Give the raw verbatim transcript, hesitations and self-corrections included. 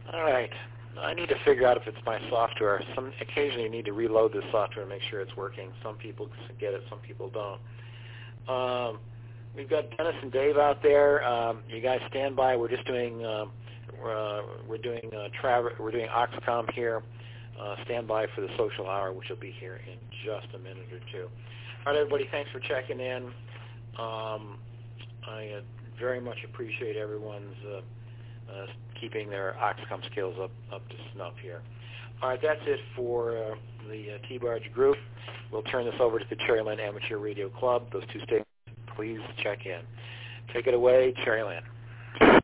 All right. I need to figure out if it's my software. Some occasionally you need to reload this software to make sure it's working. Some people get it, some people don't. Um, we've got Dennis and Dave out there. Um, you guys stand by. We're just doing um, uh, we're doing uh, Traver- we're doing Oxcom here. Uh, stand by for the social hour, which will be here in just a minute or two. All right, everybody. Thanks for checking in. Um, I uh, very much appreciate everyone's uh, uh, keeping their Oxcom skills up, up to snuff here. All right, that's it for uh, the uh, T-Barge group. We'll turn this over to the Cherryland Amateur Radio Club. Those two stations, please check in. Take it away, Cherryland.